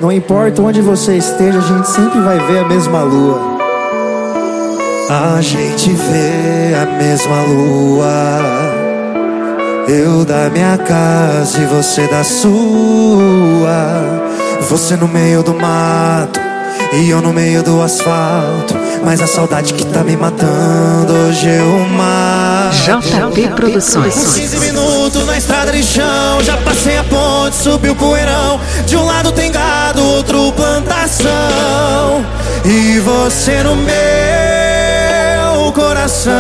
Não importa onde você esteja, a gente sempre vai ver a mesma lua. A gente vê a mesma lua. Eu da minha casa e você da sua. Você no meio do mato e eu no meio do asfalto. Mas a saudade que tá me matando hoje eu mato. JP Produções. 15 minutos na estrada de chão. Já passei a ponte, subiu o poeirão. De um lado tem gado, outro plantação. E você no meu coração.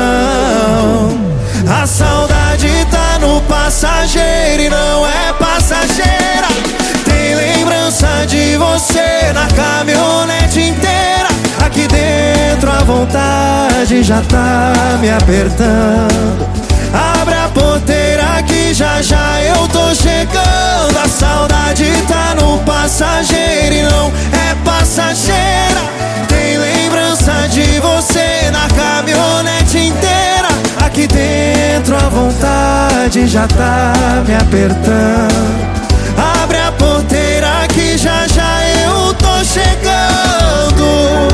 A saudade tá no passageiro e não é passageira. Tem lembrança de você na caminhonete inteira. Aqui dentro a vontade já tá me apertando. Abre a porteira que já já eu tô chegando. A saudade tá no passageiro e não é passageira. Tem lembrança de você na caminhonete inteira. Aqui dentro a vontade já tá me apertando. Abre a porteira que já já eu tô chegando.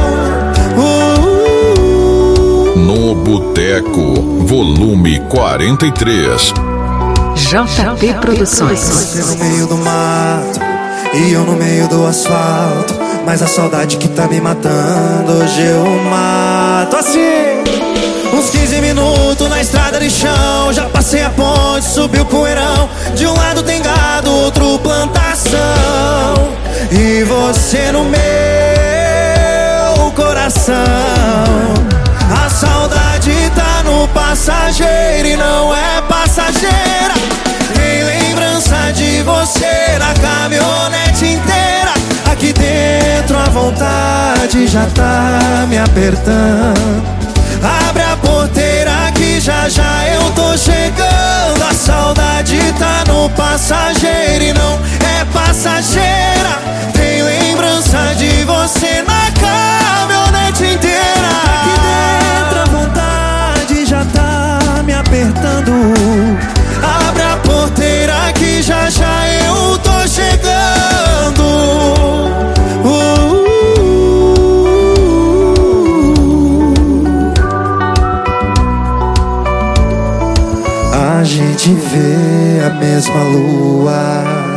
No Boteco, volume 43. JP Produções. Você no meio do mato e eu no meio do asfalto. Mas a saudade que tá me matando hoje eu mato. Assim, uns 15 minutos na estrada de chão. Já passei a ponte, subiu o poeirão. De um lado tem gado, outro plantação. E você no meu coração. A saudade tá no passageiro e não é passageira. Tem lembrança de você na caminhonete inteira. Aqui dentro a vontade já tá me apertando. Abre a porteira que já já eu tô chegando. A saudade tá no passageiro e não é passageira. Tem lembrança de você na caminhonete inteira. Aqui dentro a vontade já tá me apertando. Abre a porteira que já já eu tô chegando. A gente vê a mesma lua.